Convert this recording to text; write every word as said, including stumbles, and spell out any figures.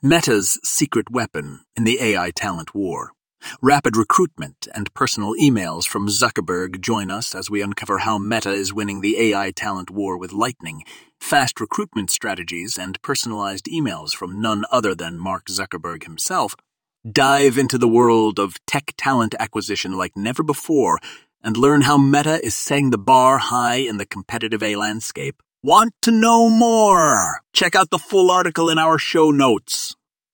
Meta's secret weapon in the A I talent war. Rapid recruitment and personal emails from Zuckerberg join us as we uncover how Meta is winning the A I talent war with lightning, fast recruitment strategies, and personalized emails from none other than Mark Zuckerberg himself. Dive into the world of tech talent acquisition like never before and learn how Meta is setting the bar high in the competitive A I landscape. Want to know more? Check out the full article in our show notes.